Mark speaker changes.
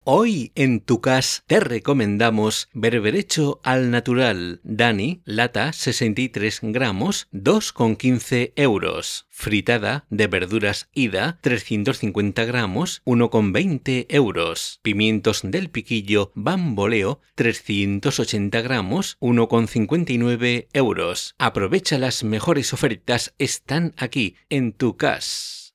Speaker 1: Hoy en Tu Cas te recomendamos berberecho al natural. Dani, lata 63 gramos, 2,15 euros. Fritada de verduras Ida, 350 gramos, 1,20 euros. Pimientos del piquillo Bamboleo, 380 gramos, 1,59 euros. Aprovecha las mejores ofertas, están aquí en Tu Cas.